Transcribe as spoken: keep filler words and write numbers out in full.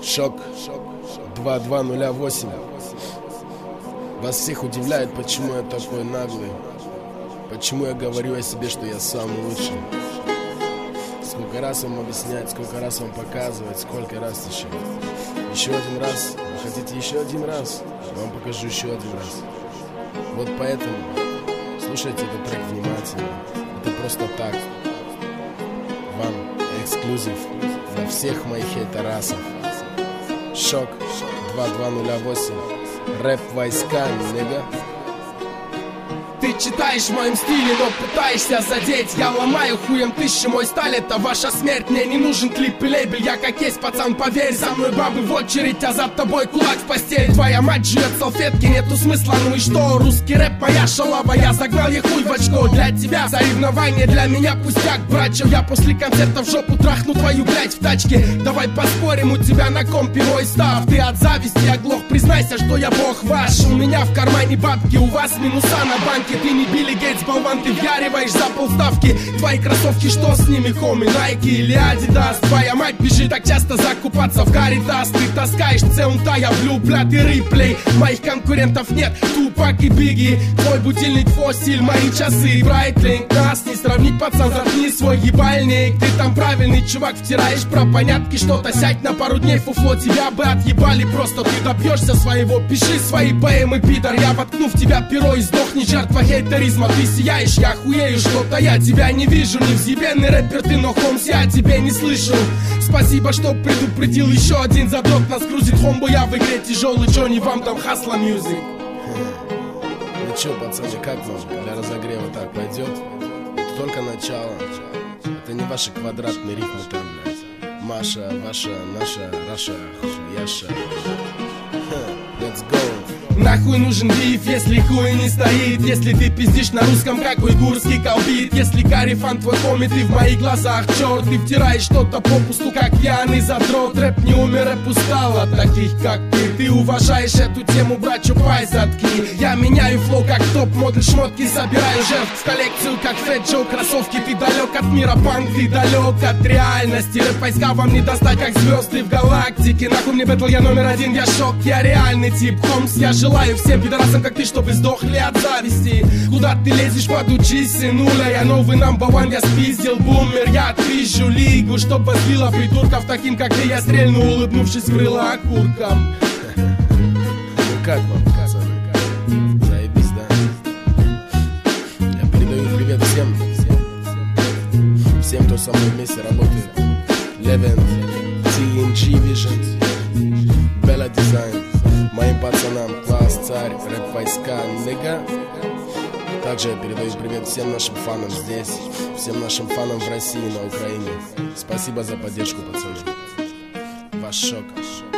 Шок два два ноль восемь. Вас всех удивляет, почему я такой наглый, почему я говорю о себе, что я самый лучший. Сколько раз вам объяснять, сколько раз вам показывать, сколько раз еще. Еще один раз. Вы хотите еще один раз? Я вам покажу еще один раз. Вот поэтому слушайте этот трек внимательно. Это просто так. Вам эксклюзив для всех моих хейтерасов. Шок два два ноль восемь. Рэп войска, нега. Ты читаешь в моем стиле, но пытаешься задеть. Я ломаю хуем тысячи, мой сталь это ваша смерть. Мне не нужен клип и лейбель, я как есть пацан, поверь. За мной бабы в очередь, а за тобой кулак в постель. Твоя мать жует салфетки, нету смысла, ну и что? Русский рэп моя шалава, я загнал ей хуй в очко. Для тебя соревнование, для меня пустяк, братчо. Я после концерта в жопу трахну твою блять в тачке. Давай поспорим, у тебя на компе мой став. Ты от зависти оглох, признайся, что я бог ваш. У меня в кармане бабки, у вас минуса на банке. Ты не Билли Гейтс, болван, ты вяриваешь за полставки. Твои кроссовки, что с ними, хоми? Найки или Адидас? Твоя мать бежит так часто закупаться в Каритас. Ты таскаешь цеунта, я влюблят и реплей. Моих конкурентов нет, Тупак и Бигги. Твой будильник фосиль, мои часы Брайтлинг. Нас не сравнить, пацан, заткни свой ебальник. Ты там правильный чувак, втираешь про понятки что-то. Сядь на пару дней, фуфло, тебя бы отъебали просто. Ты добьешься своего, пиши свои поэмы, пидор. Я воткну в тебя перо и сдохни, жертва хейтеризма. Ты сияешь, я хуею, что-то я тебя не вижу. Не взъебенный рэпер ты, но Хомс, я о тебе не слышу. Спасибо, что предупредил, еще один задрот нас грузит. Хомбо, я в игре тяжелый Джонни, вам там хасла мьюзик. Ну чё, пацаны, как вам? Для разогрева так пойдет? Это только начало. Это не ваши квадратные рифмы там, блядь. Маша, ваша, наша, Раша, Яша. Let's go. Нахуй нужен биф, если хуй не стоит. Если ты пиздишь на русском, как уйгурский колбит. Если карифан твой хоми, ты в моих глазах черт. Ты втираешь что-то попусту, как пьяный задрот. Рэп не умер, рэп устал от таких, как ты. Ты уважаешь эту тему, братчу, пай заткни. Я меняю флоу, как топ-модель, шмотки собираю жертв в коллекцию, как Фэт Джо. Кроссовки, ты далек от мира, панк, ты далек от реальности. Рэп войска вам не достать, как звезды в галактике. Нахуй мне бэтл, я номер один, я шок, я реальный тип. Хомс, я желаю всем пидорасам, как ты, чтобы сдохли от зависти. Куда ты лезешь, подучись, сынуля. Я новый number one, я спиздил бумер. Я отпизжу лигу, чтоб возбила придурков таким, как ты. Я стрельну, улыбнувшись в крыло окурком. Ну как вам, пацаны? Заебись, да? Я передаю привет всем. Всем, кто со мной вместе работает. Levent, ти эн джи Visions, Bella Design. Моим пацанам, класс, царь, рэп войска, нега. Также я передаю привет всем нашим фанам здесь, всем нашим фанам в России и на Украине. Спасибо за поддержку, пацаны. Ваш шок.